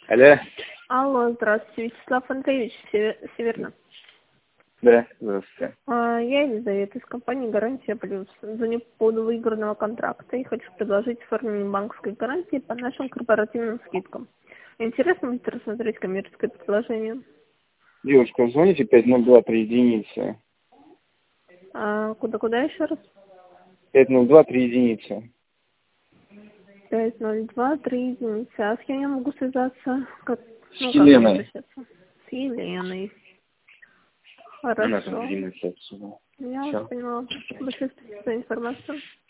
Алло. Алло, здравствуйте, Вячеслав Андреевич, Северно. Да, здравствуйте. Я Елизавета из компании «Гарантия Плюс». Звоню по поводу выигранного контракта и хочу предложить оформление банковской гарантии по нашим корпоративным скидкам. Интересно будет рассмотреть коммерческое предложение? Девушка, звоните 502 3 единицы. Куда еще раз? 502 3 единицы. 502 3 единицы. А с кем я могу связаться? Как С мне Еленой. обращаться? С Еленой. Она там, Хорошо. видимо, отсюда. Я Всё. вас поняла. Большое спасибо за информацию.